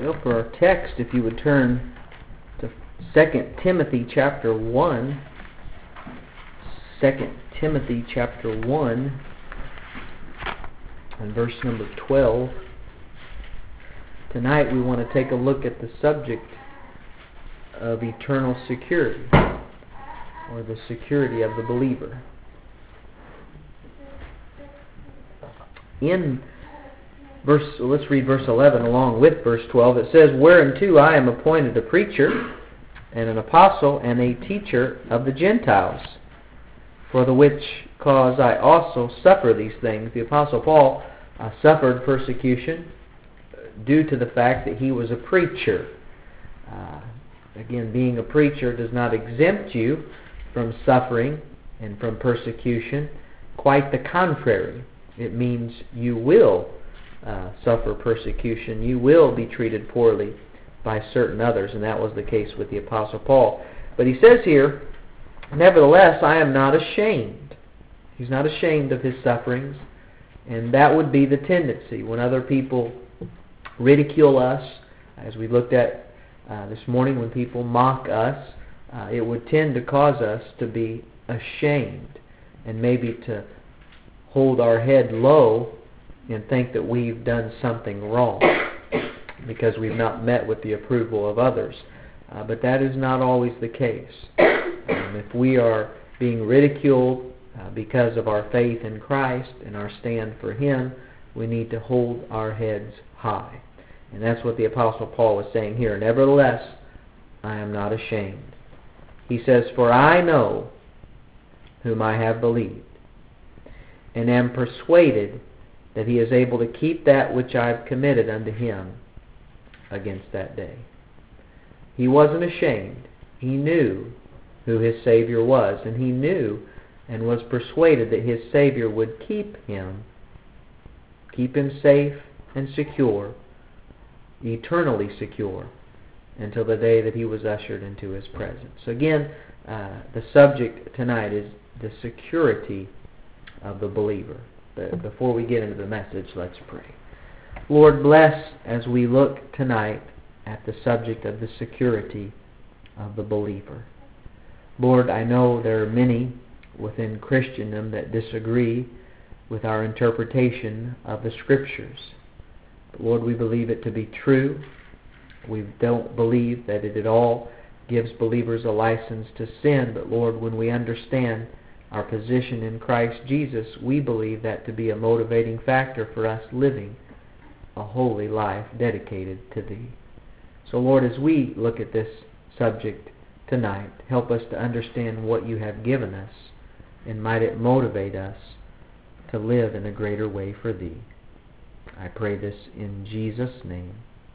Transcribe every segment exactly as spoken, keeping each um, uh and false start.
Well, for our text, if you would turn to Second Timothy chapter one. Second Timothy chapter one and verse number twelve. Tonight we want to take a look at the subject of eternal security, or the security of the believer. In verse, let's read verse eleven along with verse twelve. It says, "Whereunto I am appointed a preacher, and an apostle, and a teacher of the Gentiles, for the which cause I also suffer these things." The Apostle Paul uh, suffered persecution due to the fact that he was a preacher. Uh, again, being a preacher does not exempt you from suffering and from persecution. Quite the contrary. It means you will uh, suffer persecution. You will be treated poorly by certain others, and that was the case with the Apostle Paul. But he says here, "Nevertheless, I am not ashamed." He's not ashamed of his sufferings, and that would be the tendency. When other people ridicule us, as we looked at uh, this morning, when people mock us, uh, it would tend to cause us to be ashamed and maybe to hold our head low and think that we've done something wrong because we've not met with the approval of others. Uh, but that is not always the case. Um, if we are being ridiculed uh, because of our faith in Christ and our stand for Him, we need to hold our heads high. And that's what the Apostle Paul was saying here. "Nevertheless, I am not ashamed." He says, "For I know whom I have believed, and am persuaded that He is able to keep that which I have committed unto Him against that day." He wasn't ashamed. He knew who his Savior was, and he knew and was persuaded that his Savior would keep him, keep him safe and secure, eternally secure, until the day that he was ushered into His presence. So again, uh, the subject tonight is the security of the believer. But before we get into the message, let's pray. Lord, bless as we look tonight at the subject of the security of the believer. Lord, I know there are many within Christendom that disagree with our interpretation of the Scriptures. But Lord, we believe it to be true. We don't believe that it at all gives believers a license to sin. But Lord, when we understand our position in Christ Jesus, we believe that to be a motivating factor for us living a holy life dedicated to Thee. So Lord, as we look at this subject tonight, help us to understand what You have given us, and might it motivate us to live in a greater way for Thee. I pray this in Jesus' name.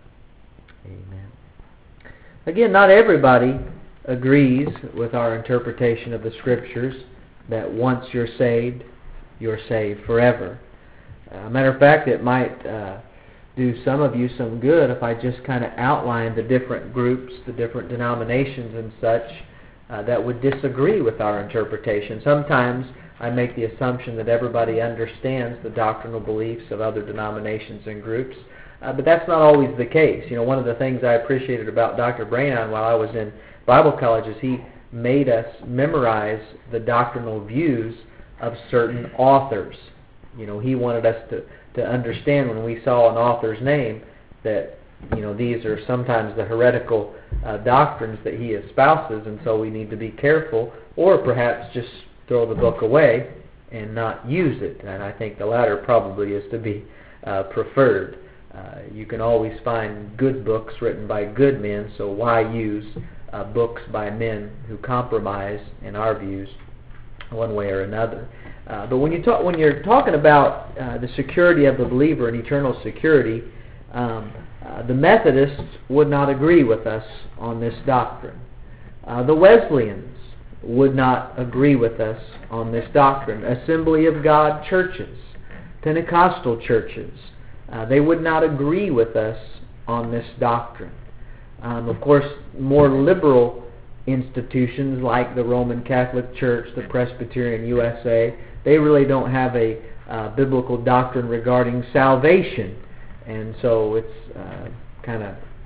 Amen. Again, not everybody agrees with our interpretation of the Scriptures that once you're saved, you're saved forever. Uh, matter of fact, it might uh, do some of you some good if I just kind of outline the different groups, the different denominations and such uh, that would disagree with our interpretation. Sometimes I make the assumption that everybody understands the doctrinal beliefs of other denominations and groups, uh, but that's not always the case. You know, one of the things I appreciated about Doctor Brannon while I was in Bible college is he made us memorize the doctrinal views of certain authors. You know, he wanted us to, to understand when we saw an author's name that, you know, these are sometimes the heretical uh, doctrines that he espouses, and so we need to be careful, or perhaps just throw the book away and not use it. And I think the latter probably is to be uh, preferred. Uh, you can always find good books written by good men, so why use uh, books by men who compromise, in our views, one way or another. Uh, but when you talk, when you're talking about uh, the security of the believer and eternal security, um, uh, the Methodists would not agree with us on this doctrine. Uh, the Wesleyans would not agree with us on this doctrine. Assembly of God churches, Pentecostal churches, uh, they would not agree with us on this doctrine. Um, of course, more liberal institutions like the Roman Catholic Church, the Presbyterian U S A, they really don't have a uh, biblical doctrine regarding salvation. And so it's uh, kind of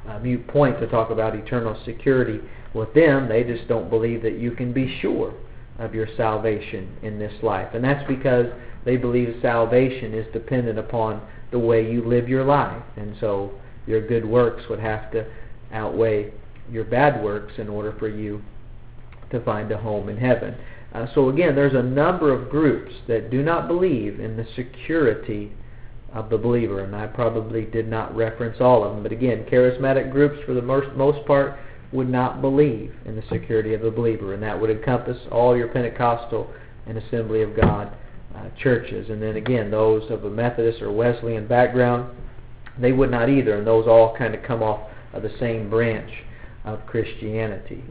a moot point to talk about eternal security with them. They just don't believe that you can be sure of your salvation in this life. And that's because they believe salvation is dependent upon the way you live your life. And so your good works would have to outweigh your bad works in order for you to find a home in heaven. Uh, so again, there's a number of groups that do not believe in the security of the believer, and I probably did not reference all of them. But again, charismatic groups for the most, most part would not believe in the security of the believer, and that would encompass all your Pentecostal and Assembly of God uh, churches. And then again, those of a Methodist or Wesleyan background, they would not either, and those all kind of come off of the same branch of Christianity.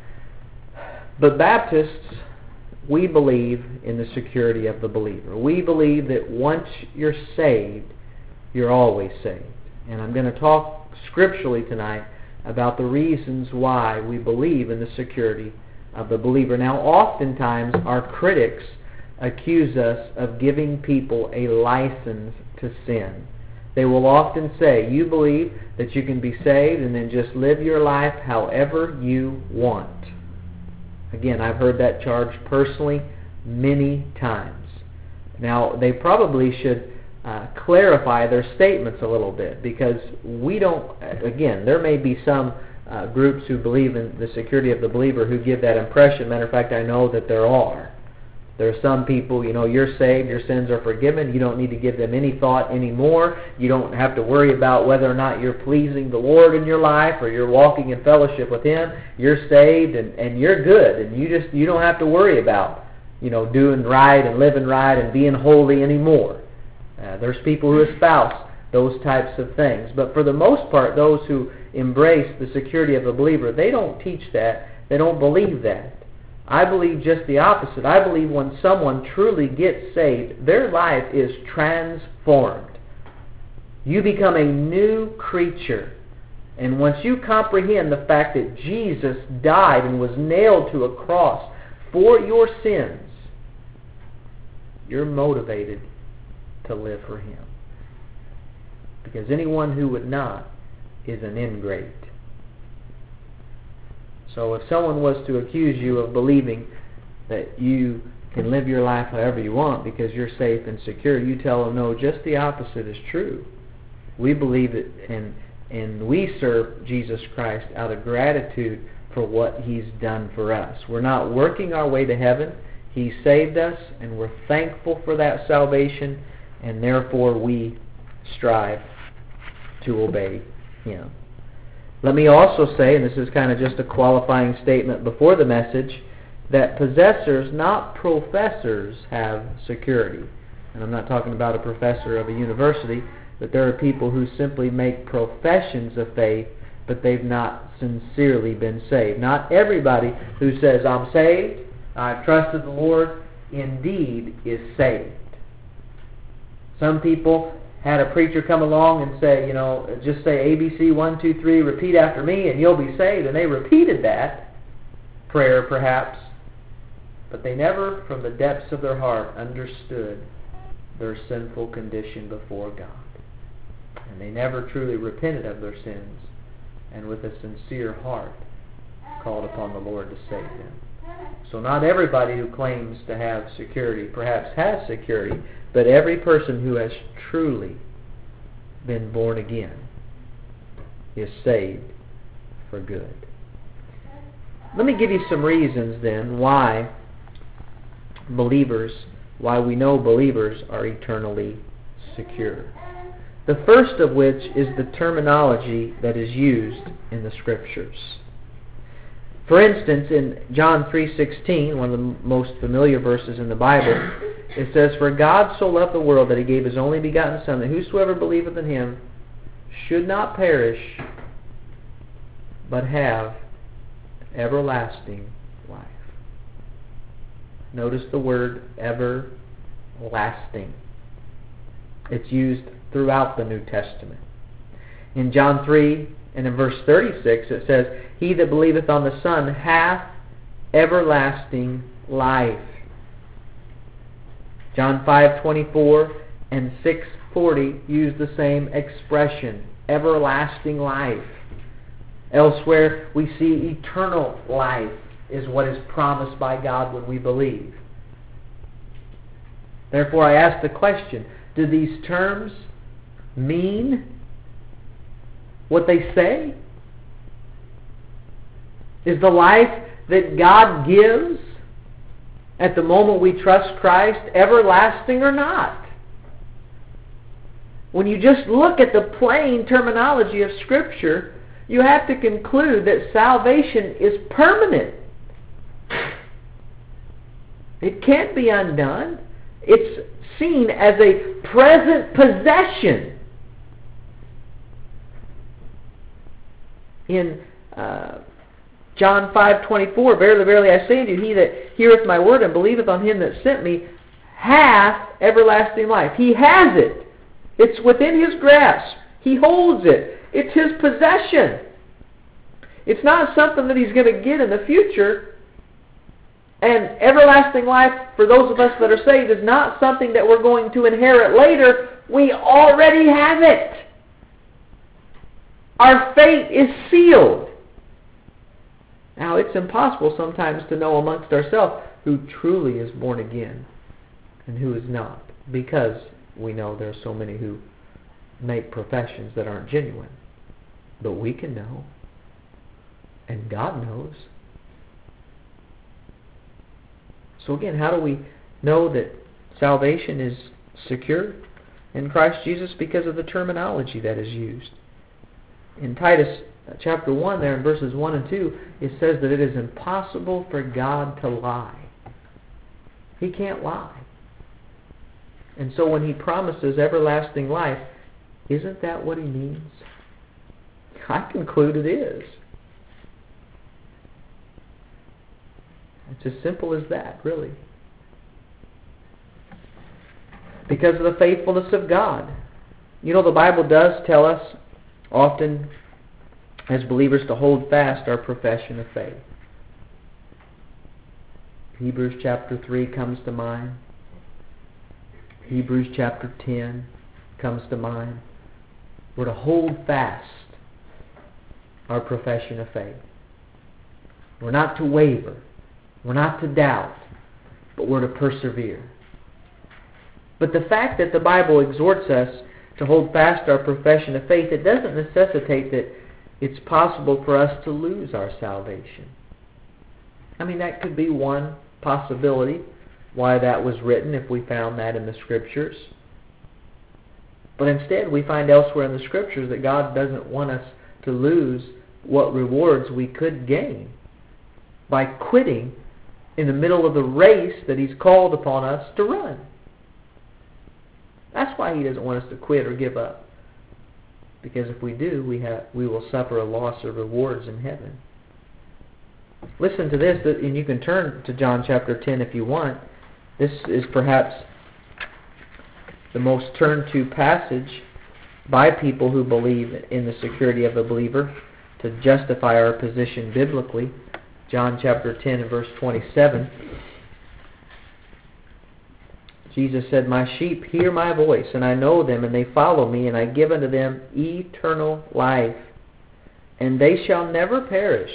But Baptists, we believe in the security of the believer. We believe that once you're saved, you're always saved. And I'm going to talk scripturally tonight about the reasons why we believe in the security of the believer. Now, oftentimes our critics accuse us of giving people a license to sin. They will often say, you believe that you can be saved and then just live your life however you want. Again, I've heard that charge personally many times. Now, they probably should uh, clarify their statements a little bit, because we don't, again, there may be some uh, groups who believe in the security of the believer who give that impression. Matter of fact, I know that there are. There are some people, you know, you're saved, your sins are forgiven, you don't need to give them any thought anymore. You don't have to worry about whether or not you're pleasing the Lord in your life or you're walking in fellowship with Him. You're saved and, and you're good, and you just you don't have to worry about, you know, doing right and living right and being holy anymore. Uh, there's people who espouse those types of things. But for the most part, those who embrace the security of the believer, they don't teach that. They don't believe that. I believe just the opposite. I believe when someone truly gets saved, their life is transformed. You become a new creature. And once you comprehend the fact that Jesus died and was nailed to a cross for your sins, you're motivated to live for Him. Because anyone who would not is an ingrate. So if someone was to accuse you of believing that you can live your life however you want because you're safe and secure, you tell them, no, just the opposite is true. We believe it, and, and we serve Jesus Christ out of gratitude for what He's done for us. We're not working our way to heaven. He saved us, and we're thankful for that salvation, and therefore we strive to obey Him. Let me also say, and this is kind of just a qualifying statement before the message, that possessors, not professors, have security. And I'm not talking about a professor of a university, but there are people who simply make professions of faith, but they've not sincerely been saved. Not everybody who says, I'm saved, I've trusted the Lord, indeed is saved. Some people had a preacher come along and say, you know, just say A B C, one, two, three, repeat after me, and you'll be saved. And they repeated that prayer, perhaps, but they never, from the depths of their heart, understood their sinful condition before God. And they never truly repented of their sins, and with a sincere heart called upon the Lord to save them. So not everybody who claims to have security perhaps has security, but every person who has truly been born again is saved for good. Let me give you some reasons then why believers, why we know believers are eternally secure. The first of which is the terminology that is used in the Scriptures. For instance, in John three sixteen, one of the most familiar verses in the Bible, it says, For God so loved the world that He gave His only begotten Son, that whosoever believeth in Him should not perish, but have everlasting life. Notice the word everlasting. It's used throughout the New Testament. In John three and in verse thirty-six it says, He that believeth on the Son hath everlasting life. John five twenty-four and six forty use the same expression, everlasting life. Elsewhere, we see eternal life is what is promised by God when we believe. Therefore, I ask the question, do these terms mean what they say? Is the life that God gives at the moment we trust Christ everlasting or not? When you just look at the plain terminology of Scripture, you have to conclude that salvation is permanent. It can't be undone. It's seen as a present possession. In uh, John five twenty-four, Verily, verily, I say unto you, he that heareth my word and believeth on him that sent me hath everlasting life. He has it. It's within his grasp. He holds it. It's his possession. It's not something that he's going to get in the future. And everlasting life, for those of us that are saved, is not something that we're going to inherit later. We already have it. Our fate is sealed. Now, it's impossible sometimes to know amongst ourselves who truly is born again and who is not, because we know there are so many who make professions that aren't genuine. But we can know, and God knows. So again, how do we know that salvation is secure in Christ Jesus? Because of the terminology that is used. In Titus chapter one, there in verses one and two, it says that it is impossible for God to lie. He can't lie. And so when He promises everlasting life, isn't that what He means? I conclude it is. It's as simple as that, really. Because of the faithfulness of God. You know, the Bible does tell us often as believers to hold fast our profession of faith. Hebrews chapter three comes to mind. Hebrews chapter ten comes to mind. We're to hold fast our profession of faith. We're not to waver. We're not to doubt. But we're to persevere. But the fact that the Bible exhorts us to hold fast our profession of faith, it doesn't necessitate that it's possible for us to lose our salvation. I mean, that could be one possibility why that was written, if we found that in the Scriptures. But instead, we find elsewhere in the Scriptures that God doesn't want us to lose what rewards we could gain by quitting in the middle of the race that He's called upon us to run. That's why He doesn't want us to quit or give up. Because if we do, we have we will suffer a loss of rewards in heaven. Listen to this, and you can turn to John chapter ten if you want. This is perhaps the most turned to passage by people who believe in the security of the believer to justify our position biblically. John chapter ten and verse twenty-seven. Jesus said, My sheep hear my voice, and I know them, and they follow me, and I give unto them eternal life, and they shall never perish.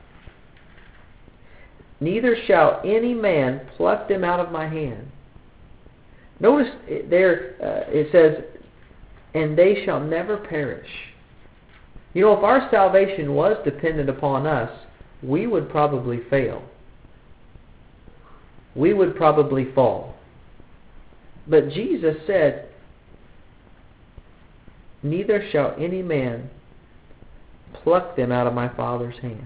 Neither shall any man pluck them out of my hand. Notice there uh, it says, and they shall never perish. You know, if our salvation was dependent upon us, we would probably fail. We would probably fall. But Jesus said, neither shall any man pluck them out of my Father's hand.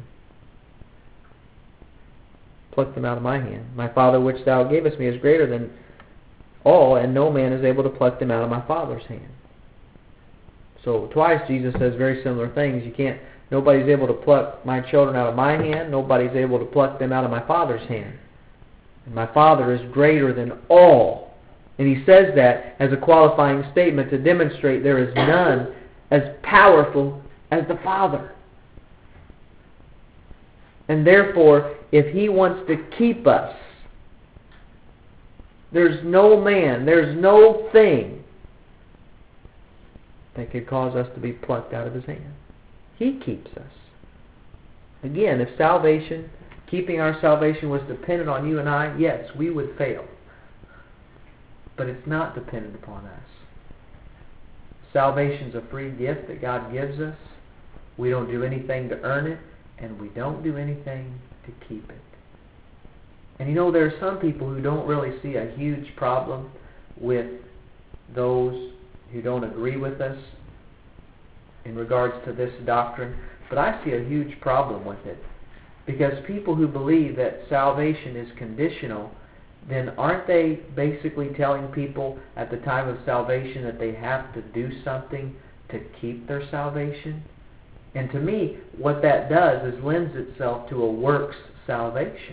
Pluck them out of my hand. My Father which thou gavest me is greater than all, and no man is able to pluck them out of my Father's hand. So twice Jesus says very similar things. You can't, nobody's able to pluck my children out of my hand. Nobody's able to pluck them out of my Father's hand. And my Father is greater than all. And He says that as a qualifying statement to demonstrate there is none as powerful as the Father. And therefore, if He wants to keep us, there's no man, there's no thing that could cause us to be plucked out of His hand. He keeps us. Again, if salvation, keeping our salvation was dependent on you and I, yes, we would fail. But it's not dependent upon us. Salvation's a free gift that God gives us. We don't do anything to earn it, and we don't do anything to keep it. And you know, there are some people who don't really see a huge problem with those who don't agree with us in regards to this doctrine, but I see a huge problem with it. Because people who believe that salvation is conditional, then aren't they basically telling people at the time of salvation that they have to do something to keep their salvation? And to me, what that does is lends itself to a works salvation.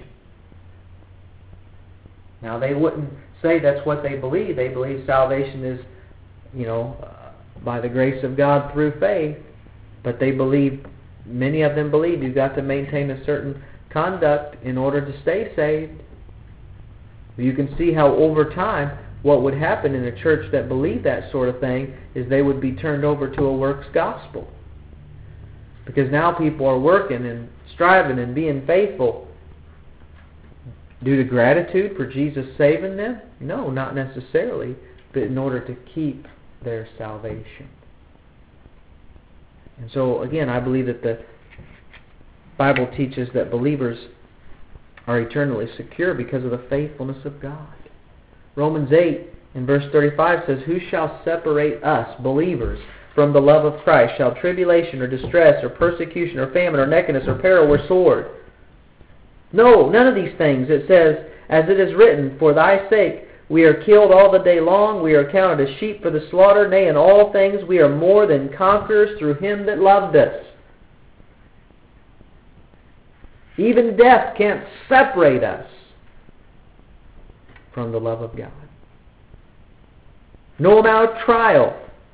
Now, they wouldn't say that's what they believe. They believe salvation is, you know, uh, by the grace of God through faith. But they believe, many of them believe, you've got to maintain a certain conduct in order to stay saved. You can see how over time, what would happen in a church that believed that sort of thing is they would be turned over to a works gospel. Because now people are working and striving and being faithful due to gratitude for Jesus saving them? No, not necessarily, but in order to keep their salvation. And so, again, I believe that the Bible teaches that believers are eternally secure because of the faithfulness of God. Romans eight in verse thirty-five says, "Who shall separate us, believers, from the love of Christ? Shall tribulation or distress or persecution or famine or nakedness or peril or sword? No, none of these things." It says, "As it is written, for thy sake we are killed all the day long, we are counted as sheep for the slaughter, nay, in all things we are more than conquerors through him that loved us." Even death can't separate us from the love of God. No amount of trial,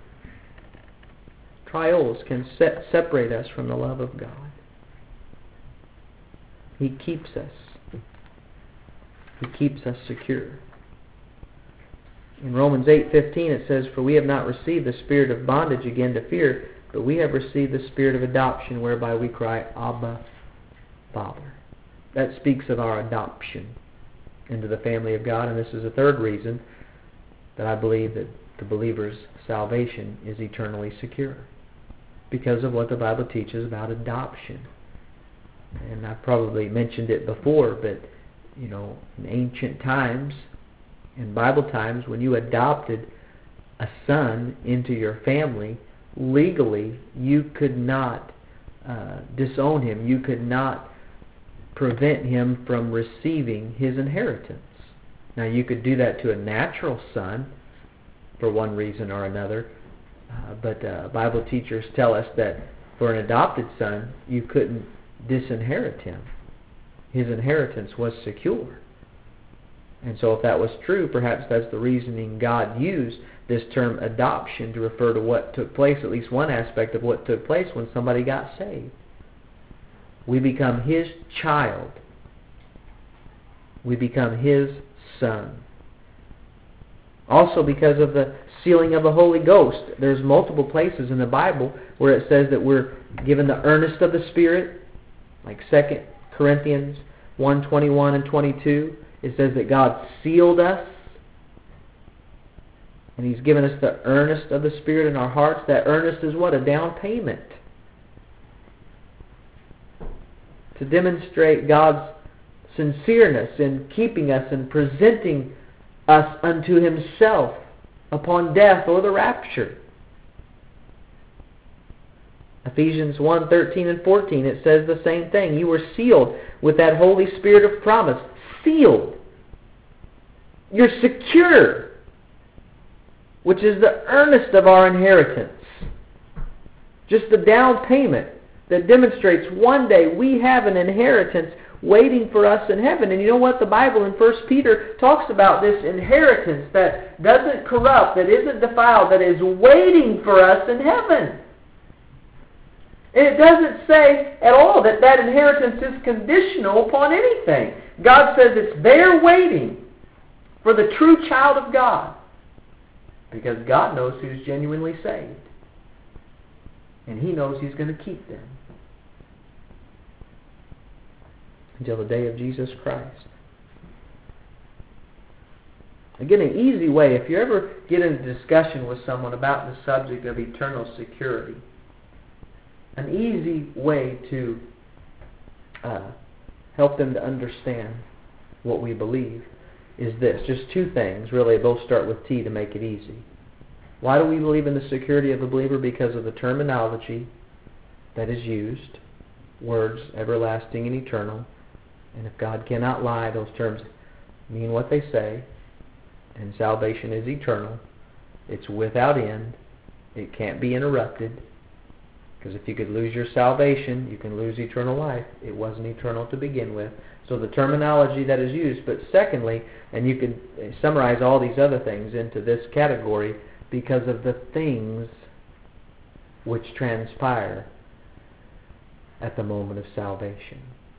trials can se- separate us from the love of God. He keeps us. He keeps us secure. In Romans eight fifteen it says, "For we have not received the spirit of bondage again to fear, but we have received the spirit of adoption, whereby we cry, Abba, Father." That speaks of our adoption into the family of God, and this is the third reason that I believe that the believer's salvation is eternally secure. Because of what the Bible teaches about adoption. And I've probably mentioned it before, but, you know, in ancient times, in Bible times, when you adopted a son into your family, legally, you could not uh, disown him. You could not prevent him from receiving his inheritance. Now, you could do that to a natural son for one reason or another, uh, but uh, Bible teachers tell us that for an adopted son, you couldn't disinherit him. His inheritance was secure. And so if that was true, perhaps that's the reasoning God used this term adoption to refer to what took place, at least one aspect of what took place when somebody got saved. We become his child. We become his son. Also because of the sealing of the Holy Ghost. There's multiple places in the Bible where it says that we're given the earnest of the Spirit, like Second Corinthians one twenty-one and twenty-two. It says that God sealed us, and he's given us the earnest of the Spirit in our hearts. That earnest is what? A down payment. To demonstrate God's sincereness in keeping us and presenting us unto himself upon death or the rapture. Ephesians one thirteen and fourteen, it says the same thing. You were sealed with that Holy Spirit of promise. Sealed. You're secure, which is the earnest of our inheritance. Just the down payment that demonstrates one day we have an inheritance waiting for us in heaven. And you know what? The Bible in First Peter talks about this inheritance that doesn't corrupt, that isn't defiled, that is waiting for us in heaven. And it doesn't say at all that that inheritance is conditional upon anything. God says it's there waiting for the true child of God. Because God knows who's genuinely saved. And he knows he's going to keep them. until the day of Jesus Christ. Again, an easy way, if you ever get into discussion with someone about the subject of eternal security, an easy way to uh, help them to understand what we believe is this. Just two things, really, both start with T to make it easy. Why do we believe in the security of the believer? Because of the terminology that is used. Words, everlasting and eternal. And if God cannot lie, those terms mean what they say. And salvation is eternal. It's without end. It can't be interrupted. Because if you could lose your salvation, you can lose eternal life. It wasn't eternal to begin with. So the terminology that is used. But secondly, and you can summarize all these other things into this category, because of the things which transpire at the moment of salvation.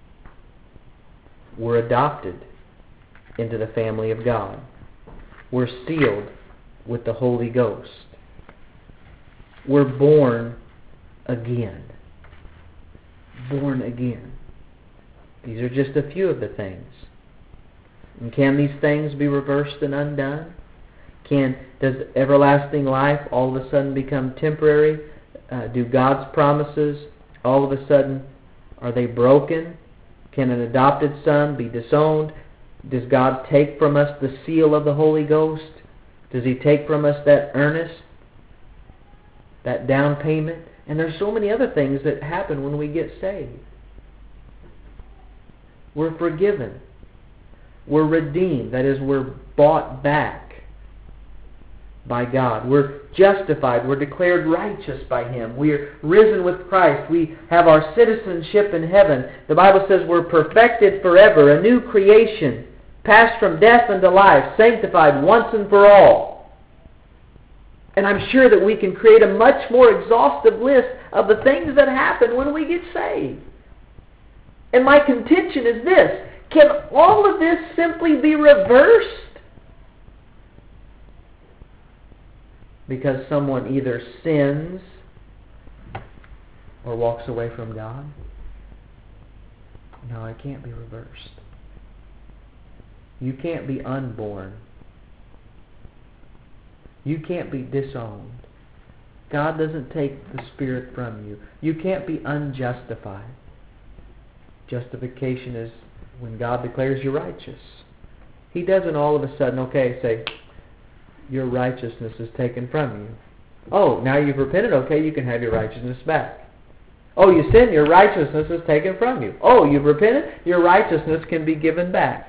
We're adopted into the family of God. We're sealed with the Holy Ghost. We're born again. Born again. These are just a few of the things. And can these things be reversed and undone? Can does everlasting life all of a sudden become temporary? Uh, do God's promises all of a sudden, are they broken? Can an adopted son be disowned? Does God take from us the seal of the Holy Ghost? Does He take from us that earnest, that down payment? And there's so many other things that happen when we get saved. We're forgiven. We're redeemed. That is, we're bought back by God. We're justified. We're declared righteous by Him. We're risen with Christ. We have our citizenship in heaven. The Bible says we're perfected forever, a new creation, passed from death unto life, sanctified once and for all. And I'm sure that we can create a much more exhaustive list of the things that happen when we get saved. And my contention is this: can all of this simply be reversed? Because someone either sins or walks away from God? No, it can't be reversed. You can't be unborn. You can't be disowned. God doesn't take the Spirit from you. You can't be unjustified. Justification is when God declares you righteous. He doesn't all of a sudden, okay, say, your righteousness is taken from you. Oh, now you've repented, okay, you can have your righteousness back. Oh, you sinned, your righteousness is taken from you. Oh, you've repented, your righteousness can be given back.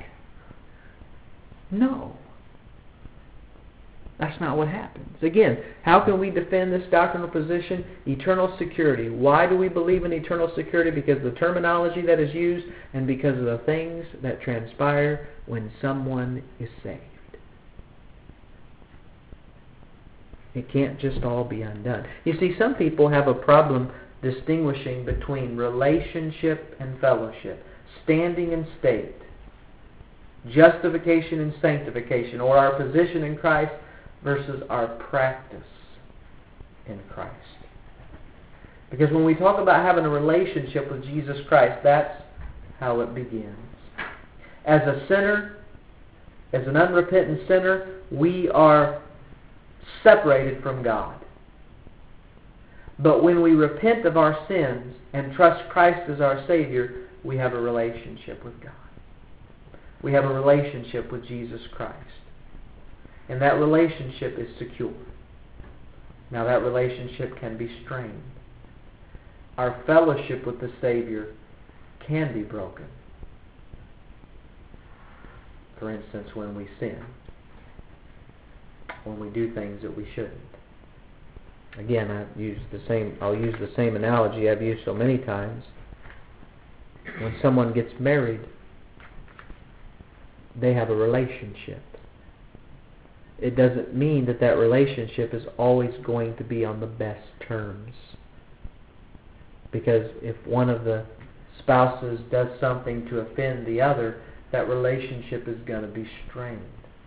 No. That's not what happens. Again, how can we defend this doctrinal position? Eternal security. Why do we believe in eternal security? Because of the terminology that is used and because of the things that transpire when someone is saved. It can't just all be undone. You see, some people have a problem distinguishing between relationship and fellowship, standing and state, justification and sanctification, or our position in Christ versus our practice in Christ. Because when we talk about having a relationship with Jesus Christ, that's how it begins. As a sinner, as an unrepentant sinner, we are separated from God. But when we repent of our sins and trust Christ as our Savior, we have a relationship with God. We have a relationship with Jesus Christ. And that relationship is secure. Now that relationship can be strained. Our fellowship with the Savior can be broken. For instance, when we sin. When we do things that we shouldn't. Again, I use the same I'll use the same analogy I've used so many times. When someone gets married, they have a relationship. It doesn't mean that that relationship is always going to be on the best terms. Because if one of the spouses does something to offend the other, that relationship is going to be strained.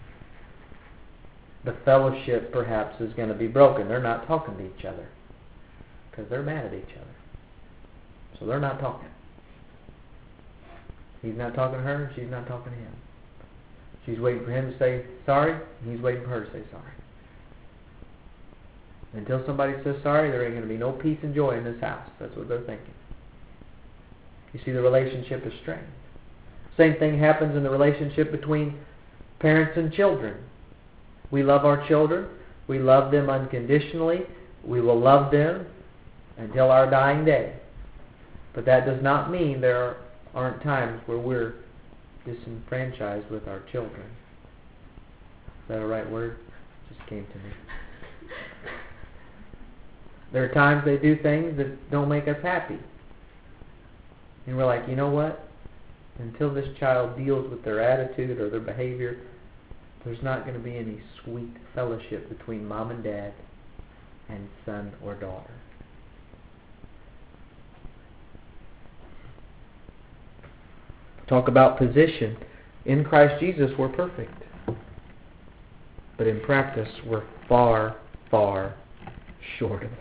The fellowship perhaps is going to be broken. They're not talking to each other because they're mad at each other. So they're not talking. He's not talking to her, she's not talking to him. She's waiting for him to say sorry, and he's waiting for her to say sorry. Until somebody says sorry, there ain't going to be no peace and joy in this house. That's what they're thinking. You see, the relationship is strained. Same thing happens in the relationship between parents and children. We love our children. We love them unconditionally. We will love them until our dying day. But that does not mean there aren't times where we're disenfranchised with our children. Is that a right word? It just came to me. There are times they do things that don't make us happy. And we're like, you know what? Until this child deals with their attitude or their behavior, there's not going to be any sweet fellowship between mom and dad and son or daughter. Talk about position. In Christ Jesus, we're perfect. But in practice, we're far, far short of that.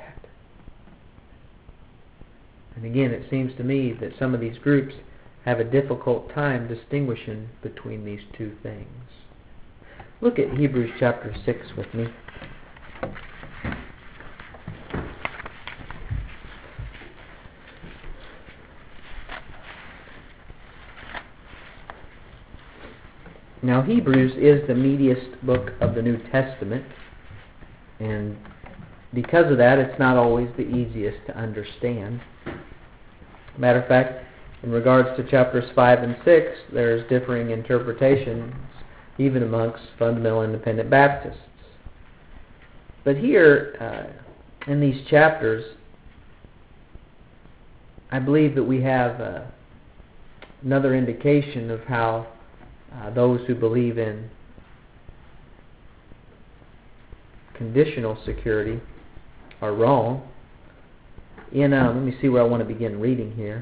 And again, it seems to me that some of these groups have a difficult time distinguishing between these two things. Look at Hebrews chapter six with me. Now, Hebrews is the meatiest book of the New Testament, and because of that, it's not always the easiest to understand. Matter of fact, in regards to chapters five and six, there's differing interpretations, even amongst fundamental independent Baptists. But here, uh, in these chapters, I believe that we have uh, another indication of how uh, those who believe in conditional security are wrong. In um, let me see where I want to begin reading here.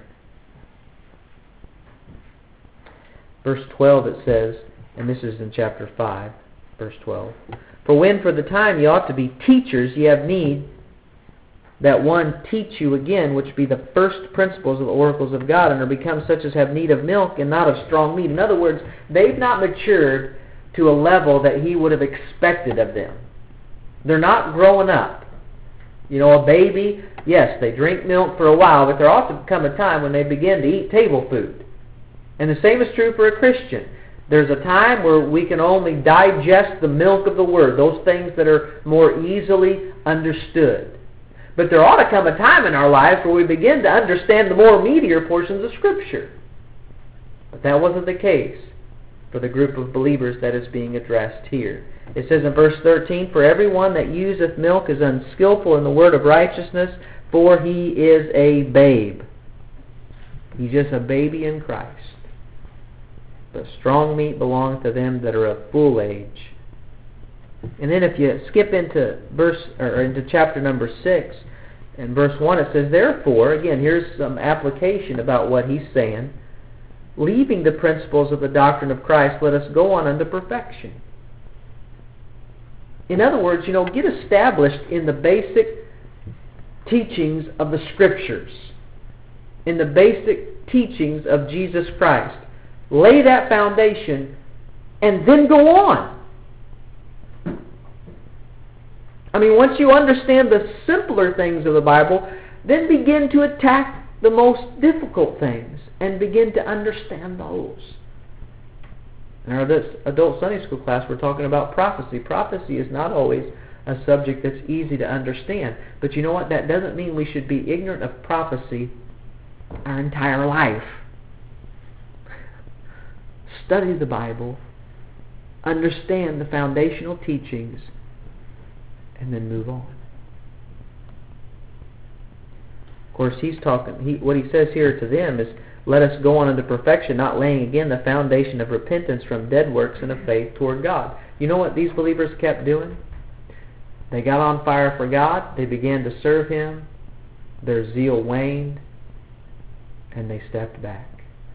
Verse twelve, it says, and this is in chapter five, verse twelve. For when for the time ye ought to be teachers, ye have need that one teach you again, which be the first principles of the oracles of God, and are become such as have need of milk and not of strong meat. In other words, they've not matured to a level that he would have expected of them. They're not growing up. You know, a baby, yes, they drink milk for a while, but there ought to come a time when they begin to eat table food. And the same is true for a Christian. There's a time where we can only digest the milk of the Word, those things that are more easily understood. But there ought to come a time in our lives where we begin to understand the more meatier portions of Scripture. But that wasn't the case for the group of believers that is being addressed here. It says in verse thirteen, For everyone that useth milk is unskillful in the word of righteousness, for he is a babe. He's just a baby in Christ. But strong meat belongeth to them that are of full age. And then if you skip into verse or into chapter number six, and verse one, it says, Therefore, again, here's some application about what he's saying. Leaving the principles of the doctrine of Christ, let us go on unto perfection. In other words, you know, get established in the basic teachings of the Scriptures, in the basic teachings of Jesus Christ. Lay that foundation and then go on. I mean, once you understand the simpler things of the Bible, then begin to attack the most difficult things and begin to understand those. In our adult Sunday school class, we're talking about prophecy. Prophecy is not always a subject that's easy to understand. But you know what? That doesn't mean we should be ignorant of prophecy our entire life. Study the Bible, understand the foundational teachings, and then move on. Of course, he's talking. He, what he says here to them is, let us go on unto perfection, not laying again the foundation of repentance from dead works and of faith toward God. You know what these believers kept doing? They got on fire for God. They began to serve Him. Their zeal waned. And they stepped back.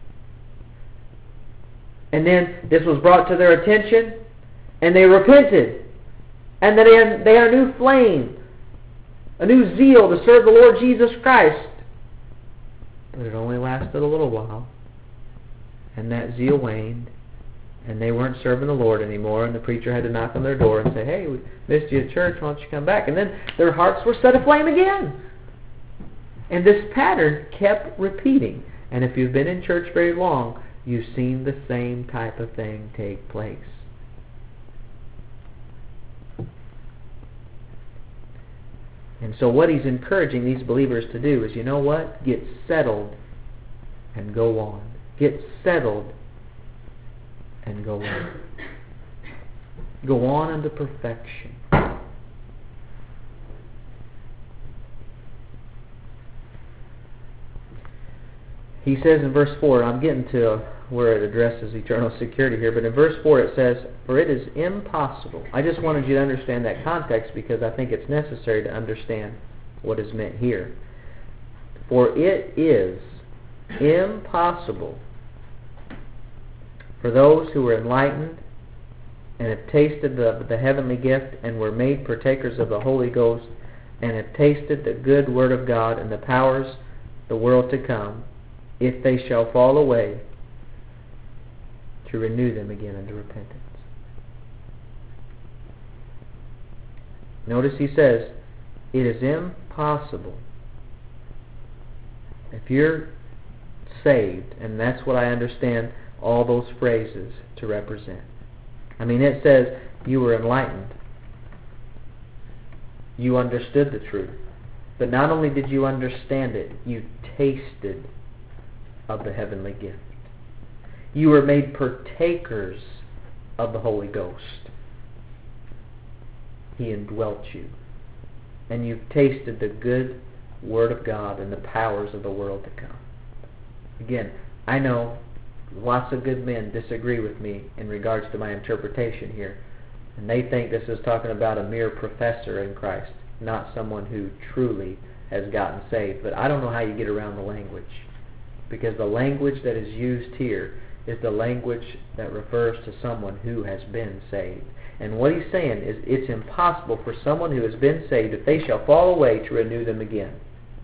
And then this was brought to their attention. And they repented. And then they had, they had a new flame. A new zeal to serve the Lord Jesus Christ. But it only lasted a little while. and that zeal waned, and they weren't serving the Lord anymore, and the preacher had to knock on their door and say, hey, we missed you at church, why don't you come back? And then their hearts were set aflame again. And this pattern kept repeating. And if you've been in church very long, you've seen the same type of thing take place. And so what he's encouraging these believers to do is, you know what? Get settled and go on. Get settled and go on. Go on unto perfection. He says in verse four, I'm getting to where it addresses eternal security here, but in verse four it says, for it is impossible. I just wanted you to understand that context because I think it's necessary to understand what is meant here. For it is impossible for those who are enlightened and have tasted the, the heavenly gift and were made partakers of the Holy Ghost and have tasted the good word of God and the powers the world to come, if they shall fall away, to renew them again unto repentance. Notice he says, it is impossible. If you're saved, and that's what I understand all those phrases to represent. I mean, it says you were enlightened. You understood the truth. But not only did you understand it, you tasted of the heavenly gift. You were made partakers of the Holy Ghost. He indwelt you. And you've tasted the good Word of God and the powers of the world to come. Again, I know lots of good men disagree with me in regards to my interpretation here. And they think this is talking about a mere professor in Christ, not someone who truly has gotten saved. But I don't know how you get around the language. Because the language that is used here is the language that refers to someone who has been saved. And what he's saying is it's impossible for someone who has been saved, if they shall fall away, to renew them again.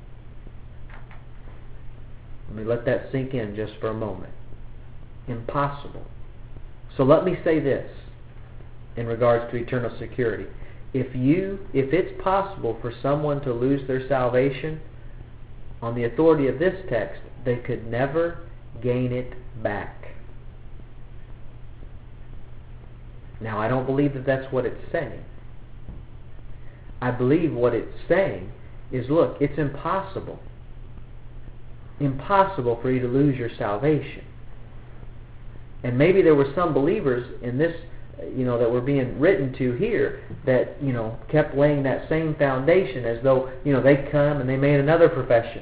Let me let that sink in just for a moment. Impossible. So let me say this in regards to eternal security. If you, if it's possible for someone to lose their salvation, on the authority of this text, they could never gain it back. Now, I don't believe that that's what it's saying. I believe what it's saying is, look, it's impossible. Impossible for you to lose your salvation. And maybe there were some believers in this, you know, that were being written to here that, you know, kept laying that same foundation as though, you know, they come and they made another profession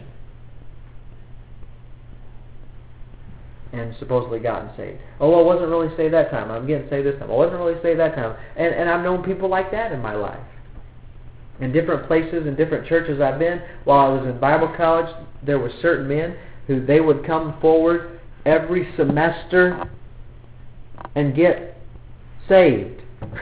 and supposedly gotten saved. Oh, I wasn't really saved that time. I'm getting saved this time. I wasn't really saved that time. And, and I've known people like that in my life. In different places, in different churches I've been, while I was in Bible college, there were certain men who they would come forward every semester and get saved.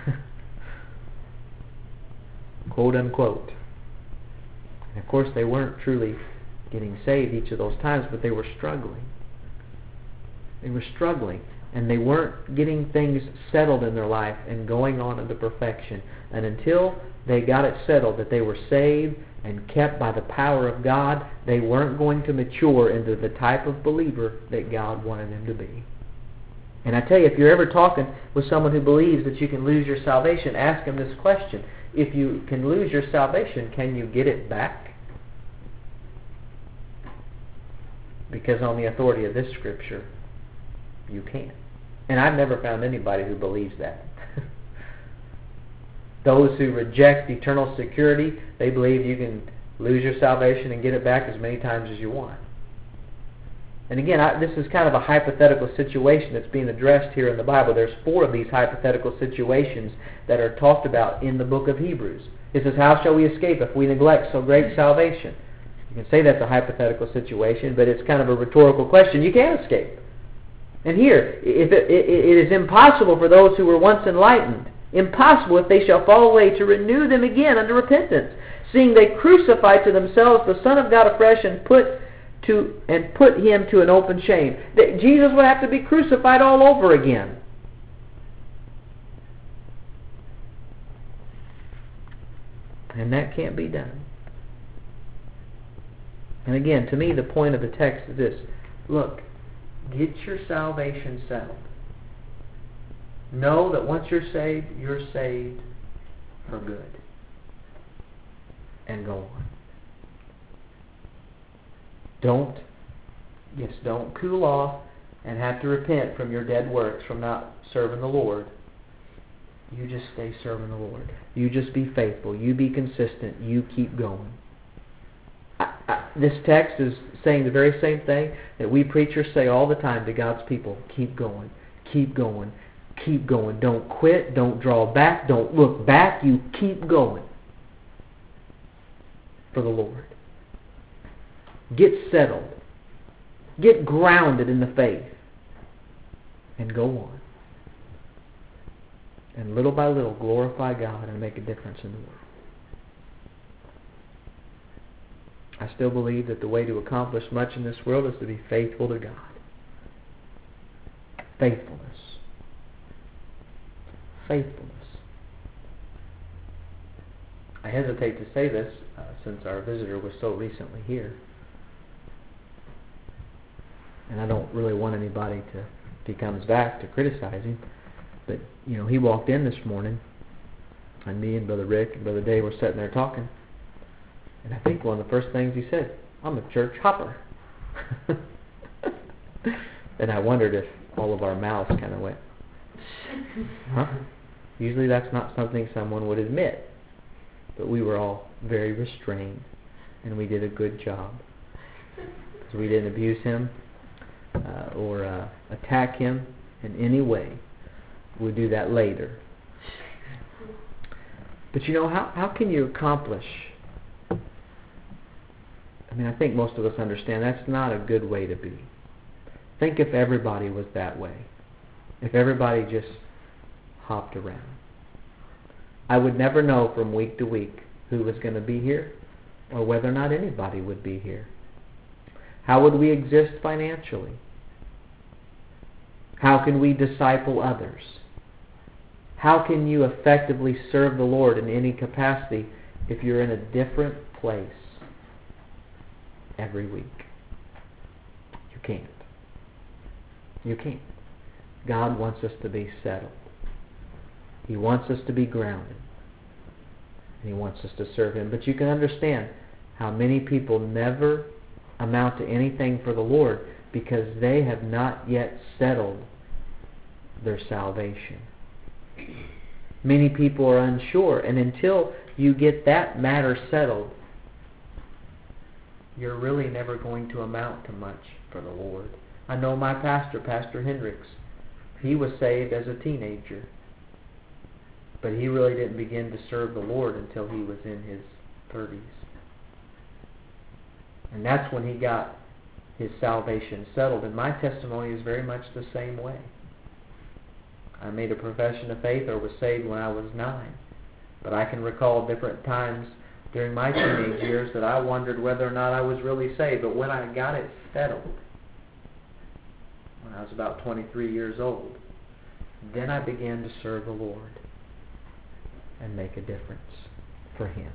Quote unquote. And of course they weren't truly getting saved each of those times, but they were struggling. They were struggling, and they weren't getting things settled in their life and going on into perfection. And until they got it settled that they were saved and kept by the power of God, they weren't going to mature into the type of believer that God wanted them to be. And I tell you, if you're ever talking with someone who believes that you can lose your salvation, ask them this question. If you can lose your salvation, can you get it back? Because on the authority of this Scripture, you can. And I've never found anybody who believes that. Those who reject eternal security, they believe you can lose your salvation and get it back as many times as you want. And again, I, this is kind of a hypothetical situation that's being addressed here in the Bible. There's four of these hypothetical situations that are talked about in the book of Hebrews. It says, how shall we escape if we neglect so great salvation? You can say that's a hypothetical situation, but it's kind of a rhetorical question. You can't escape. And here, if it, it, it is impossible for those who were once enlightened, impossible if they shall fall away, to renew them again unto repentance, seeing they crucify to themselves the Son of God afresh and put to and put him to an open shame. That Jesus would have to be crucified all over again. And that can't be done. And again, to me, the point of the text is this. Look, get your salvation settled. Know that once you're saved, you're saved for good. And go on. Don't, yes, don't cool off and have to repent from your dead works, from not serving the Lord. You just stay serving the Lord. You just be faithful. You be consistent. You keep going. I, I, this text is saying the very same thing that we preachers say all the time to God's people. Keep going. Keep going. Keep going. Don't quit. Don't draw back. Don't look back. You keep going for the Lord. Get settled. Get grounded in the faith. And go on. And little by little glorify God and make a difference in the world. I still believe that the way to accomplish much in this world is to be faithful to God. Faithfulness. Faithfulness. I hesitate to say this uh, since our visitor was so recently here. And I don't really want anybody to, if he comes back, to criticize him. But, you know, he walked in this morning, and me and Brother Rick and Brother Dave were sitting there talking. And I think one of the first things he said, I'm a church hopper. And I wondered if all of our mouths kind of went, huh? Usually that's not something someone would admit. But we were all very restrained, and we did a good job. Because we didn't abuse him uh, or uh, attack him in any way. We'll do that later. But you know, how, how can you accomplish? I mean, I think most of us understand that's not a good way to be. Think if everybody was that way. If everybody just hopped around. I would never know from week to week who was going to be here or whether or not anybody would be here. How would we exist financially? How can we disciple others? How can you effectively serve the Lord in any capacity if you're in a different place every week? You can't. You can't. God wants us to be settled. He wants us to be grounded. And He wants us to serve Him. But you can understand how many people never amount to anything for the Lord because they have not yet settled their salvation. Many people are unsure, and until you get that matter settled, you're really never going to amount to much for the Lord. I know my pastor, Pastor Hendricks, he was saved as a teenager, but he really didn't begin to serve the Lord until he was in his thirties. And that's when he got his salvation settled. And my testimony is very much the same way. I made a profession of faith or was saved when I was nine. But I can recall different times during my teenage years that I wondered whether or not I was really saved. But when I got it settled, when I was about twenty-three years old, then I began to serve the Lord and make a difference for Him.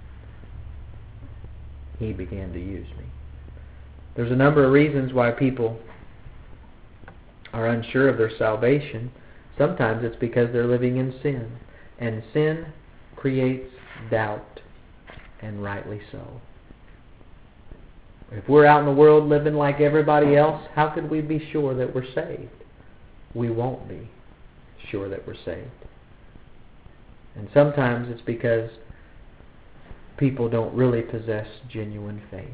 He began to use me. There's a number of reasons why people are unsure of their salvation. Sometimes it's because they're living in sin. And sin creates doubt, and rightly so. If we're out in the world living like everybody else, how could we be sure that we're saved? We won't be sure that we're saved. And sometimes it's because people don't really possess genuine faith.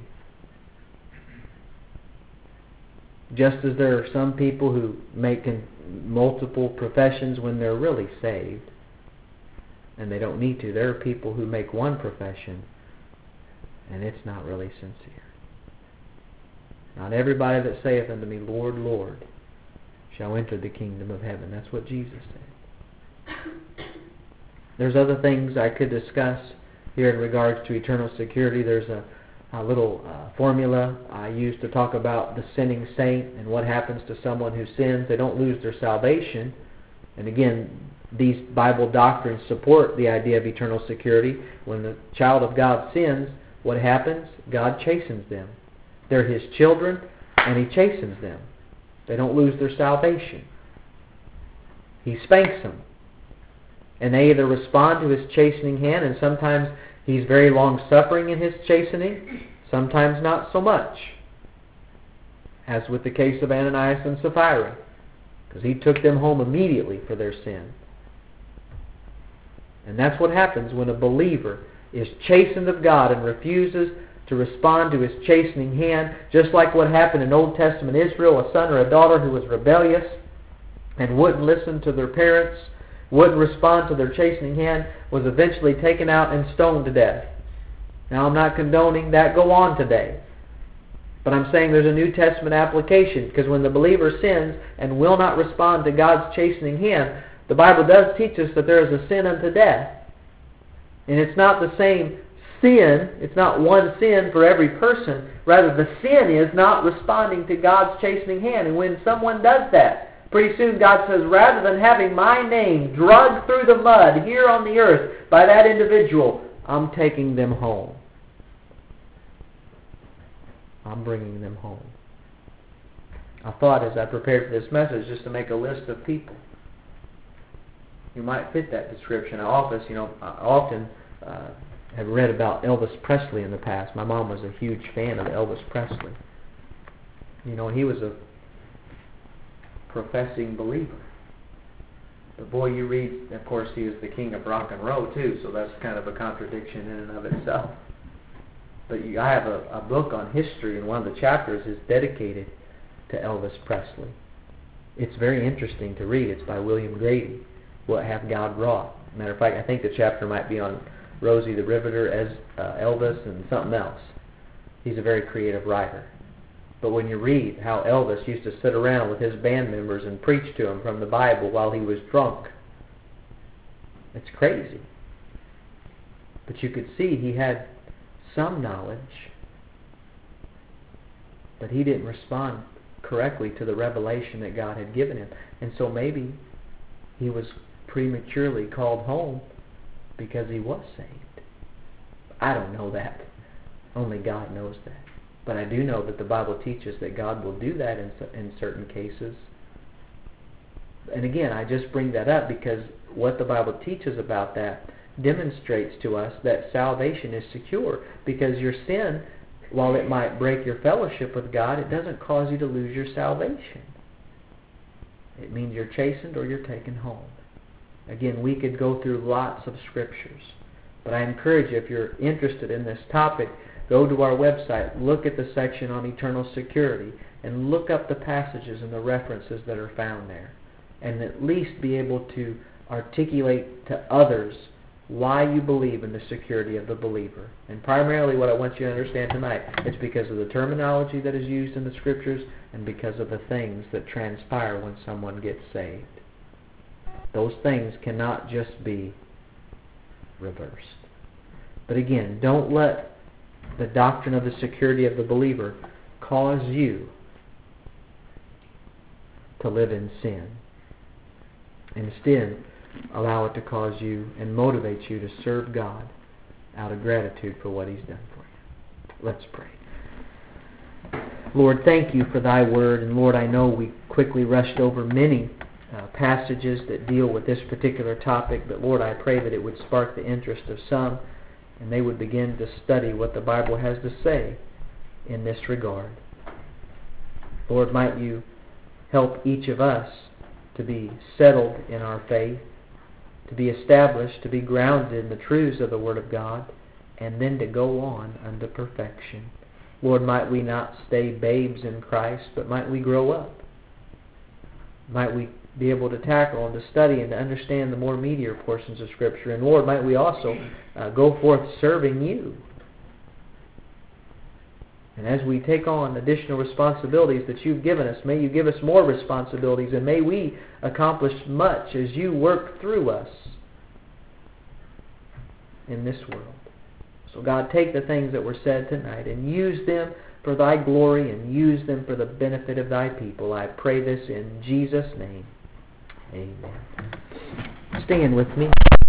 Just as there are some people who make multiple professions when they're really saved, and they don't need to. There are people who make one profession, and it's not really sincere. Not everybody that saith unto me, Lord, Lord, shall enter the kingdom of heaven. That's what Jesus said. There's other things I could discuss here in regards to eternal security. There's a a little uh, formula I use to talk about the sinning saint and what happens to someone who sins. They don't lose their salvation. And again, these Bible doctrines support the idea of eternal security. When the child of God sins, what happens? God chastens them. They're His children, and He chastens them. They don't lose their salvation. He spanks them. And they either respond to His chastening hand, and sometimes He's very long-suffering in His chastening, sometimes not so much, as with the case of Ananias and Sapphira, because He took them home immediately for their sin. And that's what happens when a believer is chastened of God and refuses to respond to His chastening hand, just like what happened in Old Testament Israel, a son or a daughter who was rebellious and wouldn't listen to their parents, wouldn't respond to their chastening hand, was eventually taken out and stoned to death. Now, I'm not condoning that go on today, but I'm saying there's a New Testament application, because when the believer sins and will not respond to God's chastening hand, the Bible does teach us that there is a sin unto death. And it's not the same sin, it's not one sin for every person. Rather, the sin is not responding to God's chastening hand. And when someone does that, pretty soon God says, rather than having my name dragged through the mud here on the earth by that individual, I'm taking them home. I'm bringing them home. I thought as I prepared for this message just to make a list of people who might fit that description. I often, you know, I often uh, have read about Elvis Presley in the past. My mom was a huge fan of Elvis Presley. You know, he was a professing believer. But boy, you read, of course, he was the king of rock and roll too, so that's kind of a contradiction in and of itself. But you, I have a, a book on history, and one of the chapters is dedicated to Elvis Presley. It's very interesting to read. It's by William Grady, What Hath God Wrought. Matter of fact, I think the chapter might be on Rosie the Riveter as uh, Elvis and something else. He's a very creative writer. But when you read how Elvis used to sit around with his band members and preach to them from the Bible while he was drunk, it's crazy. But you could see he had some knowledge, but he didn't respond correctly to the revelation that God had given him. And so maybe he was prematurely called home because he was saved. I don't know that. Only God knows that. But I do know that the Bible teaches that God will do that in, in certain cases. And again, I just bring that up because what the Bible teaches about that demonstrates to us that salvation is secure. Because your sin, while it might break your fellowship with God, it doesn't cause you to lose your salvation. It means you're chastened or you're taken home. Again, we could go through lots of scriptures. But I encourage you, if you're interested in this topic, go to our website, look at the section on eternal security, and look up the passages and the references that are found there. And at least be able to articulate to others why you believe in the security of the believer. And primarily what I want you to understand tonight, it's because of the terminology that is used in the Scriptures and because of the things that transpire when someone gets saved. Those things cannot just be reversed. But again, don't let the doctrine of the security of the believer cause you to live in sin. Instead, allow it to cause you and motivate you to serve God out of gratitude for what He's done for you. Let's pray. Lord, thank you for Thy Word. And Lord, I know we quickly rushed over many uh, passages that deal with this particular topic, but Lord, I pray that it would spark the interest of some and they would begin to study what the Bible has to say in this regard. Lord, might you help each of us to be settled in our faith, to be established, to be grounded in the truths of the Word of God, and then to go on unto perfection. Lord, might we not stay babes in Christ, but might we grow up. Might we be able to tackle and to study and to understand the more meatier portions of Scripture. And Lord, might we also uh, go forth serving you. And as we take on additional responsibilities that you've given us, may you give us more responsibilities, and may we accomplish much as you work through us in this world. So God, take the things that were said tonight and use them for Thy glory and use them for the benefit of Thy people. I pray this in Jesus' name. Amen. Stand with me.